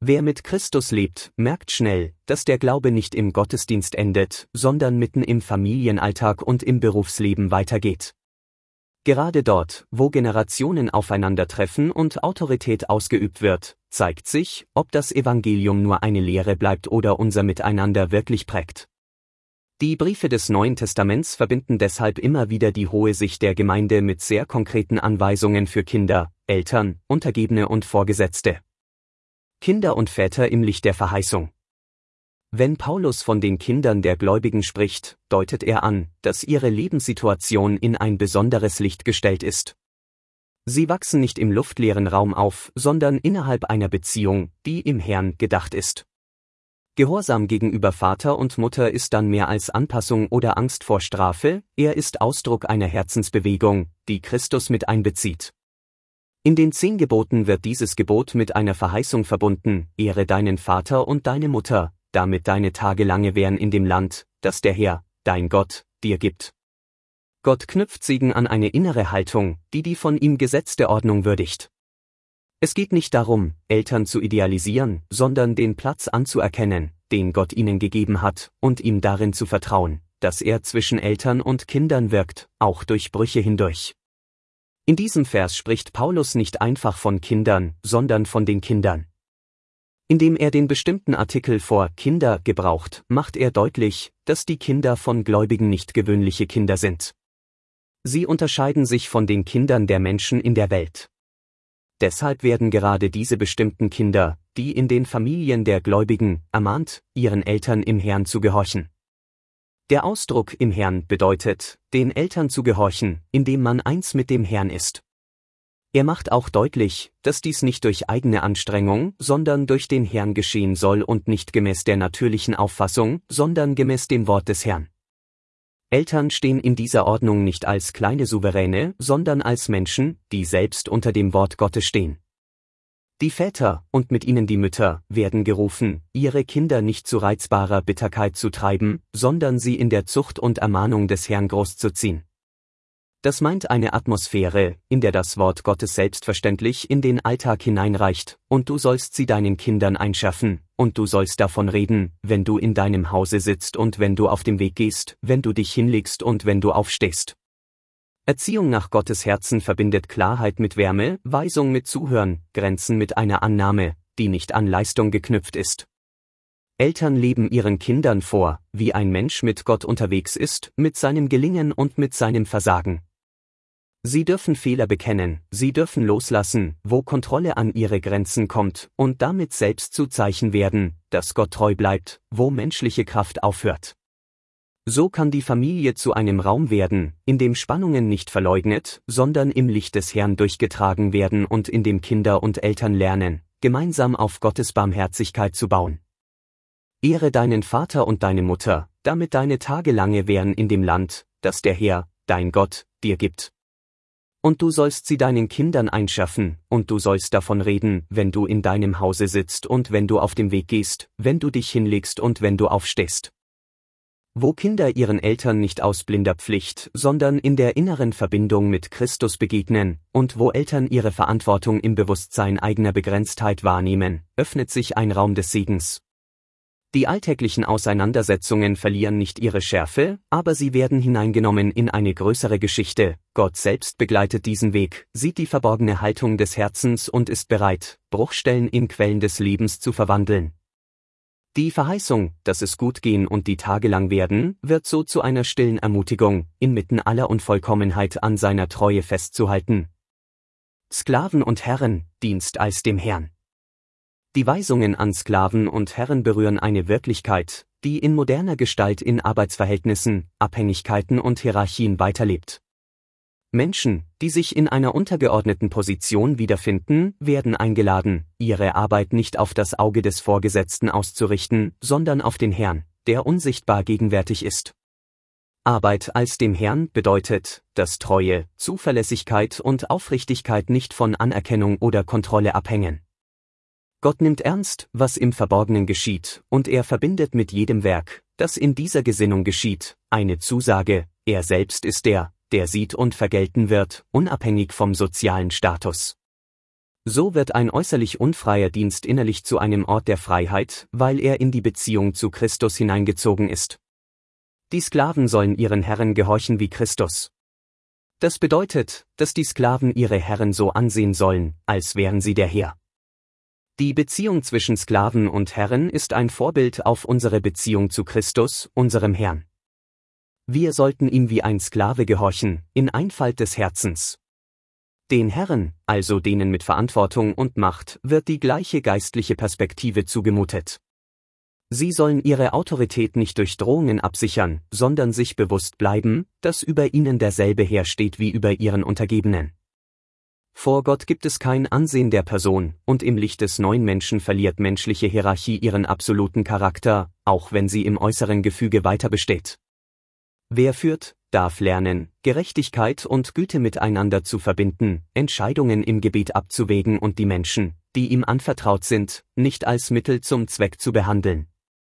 Wer mit Christus lebt, merkt schnell, dass der Glaube nicht im Gottesdienst endet, sondern mitten im Familienalltag und im Berufsleben weitergeht. Gerade dort, wo Generationen aufeinandertreffen und Autorität ausgeübt wird, zeigt sich, ob das Evangelium nur eine Lehre bleibt oder unser Miteinander wirklich prägt. Die Briefe des Neuen Testaments verbinden deshalb immer wieder die hohe Sicht der Gemeinde mit sehr konkreten Anweisungen für Kinder, Eltern, Untergebene und Vorgesetzte. Kinder und Väter im Licht der Verheißung. Wenn Paulus von den Kindern der Gläubigen spricht, deutet er an, dass ihre Lebenssituation in ein besonderes Licht gestellt ist. Sie wachsen nicht im luftleeren Raum auf, sondern innerhalb einer Beziehung, die im Herrn gedacht ist. Gehorsam gegenüber Vater und Mutter ist dann mehr als Anpassung oder Angst vor Strafe, er ist Ausdruck einer Herzensbewegung, die Christus mit einbezieht. In den 10 Geboten wird dieses Gebot mit einer Verheißung verbunden: Ehre deinen Vater und deine Mutter, damit deine Tage lange währen in dem Land, das der Herr, dein Gott, dir gibt. Gott knüpft Segen an eine innere Haltung, die die von ihm gesetzte Ordnung würdigt. Es geht nicht darum, Eltern zu idealisieren, sondern den Platz anzuerkennen, den Gott ihnen gegeben hat, und ihm darin zu vertrauen, dass er zwischen Eltern und Kindern wirkt, auch durch Brüche hindurch. In diesem Vers spricht Paulus nicht einfach von Kindern, sondern von den Kindern. Indem er den bestimmten Artikel vor Kinder gebraucht, macht er deutlich, dass die Kinder von Gläubigen nicht gewöhnliche Kinder sind. Sie unterscheiden sich von den Kindern der Menschen in der Welt. Deshalb werden gerade diese bestimmten Kinder, die in den Familien der Gläubigen, ermahnt, ihren Eltern im Herrn zu gehorchen. Der Ausdruck im Herrn bedeutet, den Eltern zu gehorchen, indem man eins mit dem Herrn ist. Er macht auch deutlich, dass dies nicht durch eigene Anstrengung, sondern durch den Herrn geschehen soll und nicht gemäß der natürlichen Auffassung, sondern gemäß dem Wort des Herrn. Eltern stehen in dieser Ordnung nicht als kleine Souveräne, sondern als Menschen, die selbst unter dem Wort Gottes stehen. Die Väter, und mit ihnen die Mütter, werden gerufen, ihre Kinder nicht zu reizbarer Bitterkeit zu treiben, sondern sie in der Zucht und Ermahnung des Herrn großzuziehen. Das meint eine Atmosphäre, in der das Wort Gottes selbstverständlich in den Alltag hineinreicht, und du sollst sie deinen Kindern einschärfen, und du sollst davon reden, wenn du in deinem Hause sitzt und wenn du auf dem Weg gehst, wenn du dich hinlegst und wenn du aufstehst. Erziehung nach Gottes Herzen verbindet Klarheit mit Wärme, Weisung mit Zuhören, Grenzen mit einer Annahme, die nicht an Leistung geknüpft ist. Eltern leben ihren Kindern vor, wie ein Mensch mit Gott unterwegs ist, mit seinem Gelingen und mit seinem Versagen. Sie dürfen Fehler bekennen, sie dürfen loslassen, wo Kontrolle an ihre Grenzen kommt, und damit selbst zu Zeichen werden, dass Gott treu bleibt, wo menschliche Kraft aufhört. So kann die Familie zu einem Raum werden, in dem Spannungen nicht verleugnet, sondern im Licht des Herrn durchgetragen werden und in dem Kinder und Eltern lernen, gemeinsam auf Gottes Barmherzigkeit zu bauen. Ehre deinen Vater und deine Mutter, damit deine Tage lange währen in dem Land, das der Herr, dein Gott, dir gibt. Und du sollst sie deinen Kindern einschärfen, und du sollst davon reden, wenn du in deinem Hause sitzt und wenn du auf dem Weg gehst, wenn du dich hinlegst und wenn du aufstehst. Wo Kinder ihren Eltern nicht aus blinder Pflicht, sondern in der inneren Verbindung mit Christus begegnen, und wo Eltern ihre Verantwortung im Bewusstsein eigener Begrenztheit wahrnehmen, öffnet sich ein Raum des Segens. Die alltäglichen Auseinandersetzungen verlieren nicht ihre Schärfe, aber sie werden hineingenommen in eine größere Geschichte. Gott selbst begleitet diesen Weg, sieht die verborgene Haltung des Herzens und ist bereit, Bruchstellen in Quellen des Lebens zu verwandeln. Die Verheißung, dass es gut gehen und die Tage lang werden, wird so zu einer stillen Ermutigung, inmitten aller Unvollkommenheit an seiner Treue festzuhalten. Sklaven und Herren, Dienst als dem Herrn. Die Weisungen an Sklaven und Herren berühren eine Wirklichkeit, die in moderner Gestalt in Arbeitsverhältnissen, Abhängigkeiten und Hierarchien weiterlebt. Menschen, die sich in einer untergeordneten Position wiederfinden, werden eingeladen, ihre Arbeit nicht auf das Auge des Vorgesetzten auszurichten, sondern auf den Herrn, der unsichtbar gegenwärtig ist. Arbeit als dem Herrn bedeutet, dass Treue, Zuverlässigkeit und Aufrichtigkeit nicht von Anerkennung oder Kontrolle abhängen. Gott nimmt ernst, was im Verborgenen geschieht, und er verbindet mit jedem Werk, das in dieser Gesinnung geschieht, eine Zusage: Er selbst ist der sieht und vergelten wird, unabhängig vom sozialen Status. So wird ein äußerlich unfreier Dienst innerlich zu einem Ort der Freiheit, weil er in die Beziehung zu Christus hineingezogen ist. Die Sklaven sollen ihren Herren gehorchen wie Christus. Das bedeutet, dass die Sklaven ihre Herren so ansehen sollen, als wären sie der Herr. Die Beziehung zwischen Sklaven und Herren ist ein Vorbild auf unsere Beziehung zu Christus, unserem Herrn. Wir sollten ihm wie ein Sklave gehorchen, in Einfalt des Herzens. Den Herren, also denen mit Verantwortung und Macht, wird die gleiche geistliche Perspektive zugemutet. Sie sollen ihre Autorität nicht durch Drohungen absichern, sondern sich bewusst bleiben, dass über ihnen derselbe Herr steht wie über ihren Untergebenen. Vor Gott gibt es kein Ansehen der Person, und im Licht des neuen Menschen verliert menschliche Hierarchie ihren absoluten Charakter, auch wenn sie im äußeren Gefüge weiter besteht. Wer führt, darf lernen, Gerechtigkeit und Güte miteinander zu verbinden, Entscheidungen im Gebet abzuwägen und die Menschen, die ihm anvertraut sind, nicht als Mittel zum Zweck zu behandeln.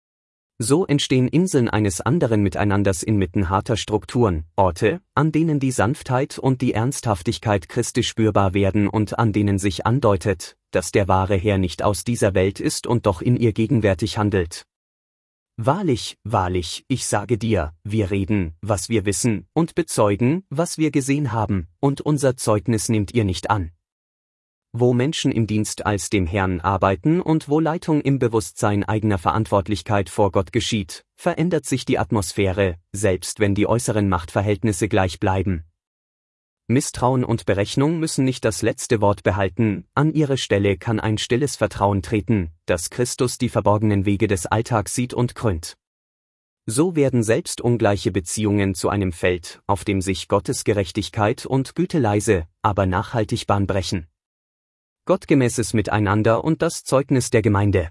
So entstehen Inseln eines anderen Miteinanders inmitten harter Strukturen, Orte, an denen die Sanftheit und die Ernsthaftigkeit Christi spürbar werden und an denen sich andeutet, dass der wahre Herr nicht aus dieser Welt ist und doch in ihr gegenwärtig handelt. Wahrlich, wahrlich, ich sage dir, wir reden, was wir wissen, und bezeugen, was wir gesehen haben, und unser Zeugnis nehmt ihr nicht an. Wo Menschen im Dienst als dem Herrn arbeiten und wo Leitung im Bewusstsein eigener Verantwortlichkeit vor Gott geschieht, verändert sich die Atmosphäre, selbst wenn die äußeren Machtverhältnisse gleich bleiben. Misstrauen und Berechnung müssen nicht das letzte Wort behalten, an ihre Stelle kann ein stilles Vertrauen treten, dass Christus die verborgenen Wege des Alltags sieht und krönt. So werden selbst ungleiche Beziehungen zu einem Feld, auf dem sich Gottes Gerechtigkeit und Güte leise, aber nachhaltig Bahn brechen. Gottgemäßes Miteinander und das Zeugnis der Gemeinde.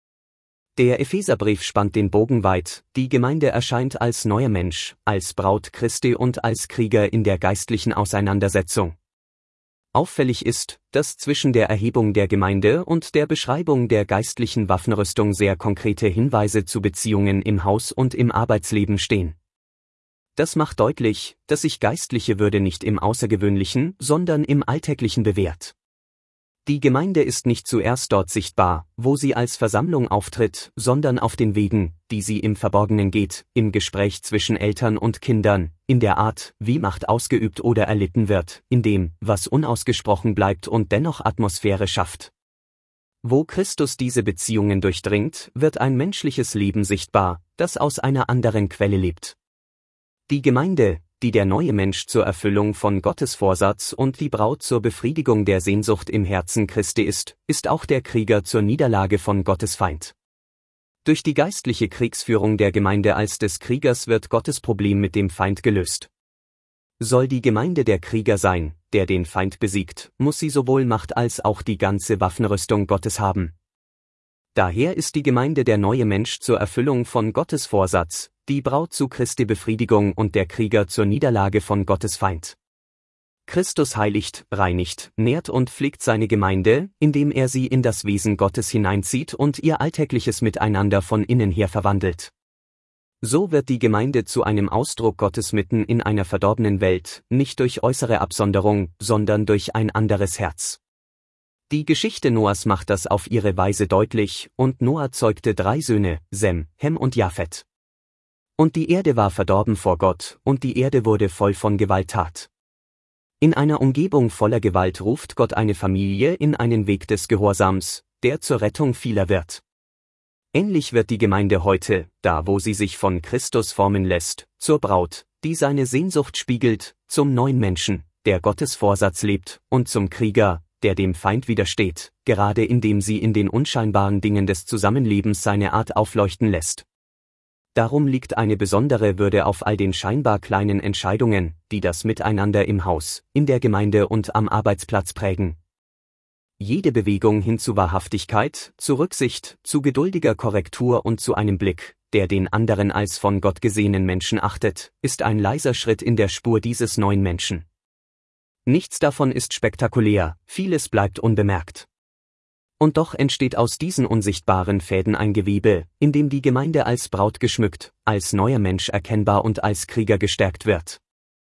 Der Epheserbrief spannt den Bogen weit, die Gemeinde erscheint als neuer Mensch, als Braut Christi und als Krieger in der geistlichen Auseinandersetzung. Auffällig ist, dass zwischen der Erhebung der Gemeinde und der Beschreibung der geistlichen Waffenrüstung sehr konkrete Hinweise zu Beziehungen im Haus und im Arbeitsleben stehen. Das macht deutlich, dass sich geistliche Würde nicht im Außergewöhnlichen, sondern im Alltäglichen bewährt. Die Gemeinde ist nicht zuerst dort sichtbar, wo sie als Versammlung auftritt, sondern auf den Wegen, die sie im Verborgenen geht, im Gespräch zwischen Eltern und Kindern, in der Art, wie Macht ausgeübt oder erlitten wird, in dem, was unausgesprochen bleibt und dennoch Atmosphäre schafft. Wo Christus diese Beziehungen durchdringt, wird ein menschliches Leben sichtbar, das aus einer anderen Quelle lebt. Die Gemeinde, die der neue Mensch zur Erfüllung von Gottes Vorsatz und die Braut zur Befriedigung der Sehnsucht im Herzen Christi ist auch der Krieger zur Niederlage von Gottes Feind. Durch die geistliche Kriegsführung der Gemeinde als des Kriegers wird Gottes Problem mit dem Feind gelöst. Soll die Gemeinde der Krieger sein, der den Feind besiegt, muss sie sowohl Macht als auch die ganze Waffenrüstung Gottes haben. Daher ist die Gemeinde der neue Mensch zur Erfüllung von Gottes Vorsatz, die Braut zu Christi Befriedigung und der Krieger zur Niederlage von Gottes Feind. Christus heiligt, reinigt, nährt und pflegt seine Gemeinde, indem er sie in das Wesen Gottes hineinzieht und ihr alltägliches Miteinander von innen her verwandelt. So wird die Gemeinde zu einem Ausdruck Gottes mitten in einer verdorbenen Welt, nicht durch äußere Absonderung, sondern durch ein anderes Herz. Die Geschichte Noahs macht das auf ihre Weise deutlich, und Noah zeugte 3 Söhne, Sem, Hem und Japhet. Und die Erde war verdorben vor Gott, und die Erde wurde voll von Gewalttat. In einer Umgebung voller Gewalt ruft Gott eine Familie in einen Weg des Gehorsams, der zur Rettung vieler wird. Ähnlich wird die Gemeinde heute, da wo sie sich von Christus formen lässt, zur Braut, die seine Sehnsucht spiegelt, zum neuen Menschen, der Gottes Vorsatz lebt, und zum Krieger, der dem Feind widersteht, gerade indem sie in den unscheinbaren Dingen des Zusammenlebens seine Art aufleuchten lässt. Darum liegt eine besondere Würde auf all den scheinbar kleinen Entscheidungen, die das Miteinander im Haus, in der Gemeinde und am Arbeitsplatz prägen. Jede Bewegung hin zu Wahrhaftigkeit, zu Rücksicht, zu geduldiger Korrektur und zu einem Blick, der den anderen als von Gott gesehenen Menschen achtet, ist ein leiser Schritt in der Spur dieses neuen Menschen. Nichts davon ist spektakulär, vieles bleibt unbemerkt. Und doch entsteht aus diesen unsichtbaren Fäden ein Gewebe, in dem die Gemeinde als Braut geschmückt, als neuer Mensch erkennbar und als Krieger gestärkt wird.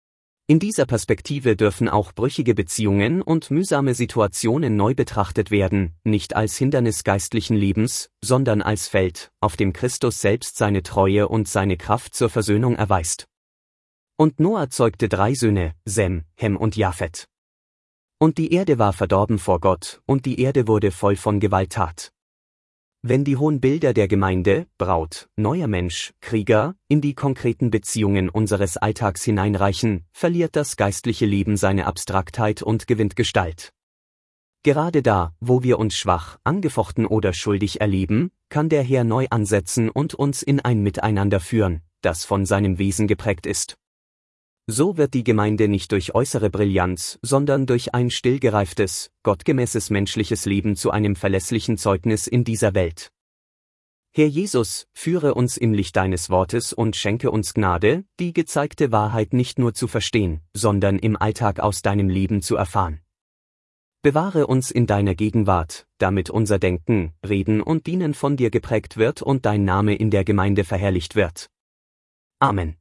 In dieser Perspektive dürfen auch brüchige Beziehungen und mühsame Situationen neu betrachtet werden, nicht als Hindernis geistlichen Lebens, sondern als Feld, auf dem Christus selbst seine Treue und seine Kraft zur Versöhnung erweist. Und Noah zeugte 3 Söhne, Sem, Hem und Japhet. Und die Erde war verdorben vor Gott, und die Erde wurde voll von Gewalttat. Wenn die hohen Bilder der Gemeinde, Braut, neuer Mensch, Krieger, in die konkreten Beziehungen unseres Alltags hineinreichen, verliert das geistliche Leben seine Abstraktheit und gewinnt Gestalt. Gerade da, wo wir uns schwach, angefochten oder schuldig erleben, kann der Herr neu ansetzen und uns in ein Miteinander führen, das von seinem Wesen geprägt ist. So wird die Gemeinde nicht durch äußere Brillanz, sondern durch ein stillgereiftes, gottgemäßes menschliches Leben zu einem verlässlichen Zeugnis in dieser Welt. Herr Jesus, führe uns im Licht deines Wortes und schenke uns Gnade, die gezeigte Wahrheit nicht nur zu verstehen, sondern im Alltag aus deinem Leben zu erfahren. Bewahre uns in deiner Gegenwart, damit unser Denken, Reden und Dienen von dir geprägt wird und dein Name in der Gemeinde verherrlicht wird. Amen.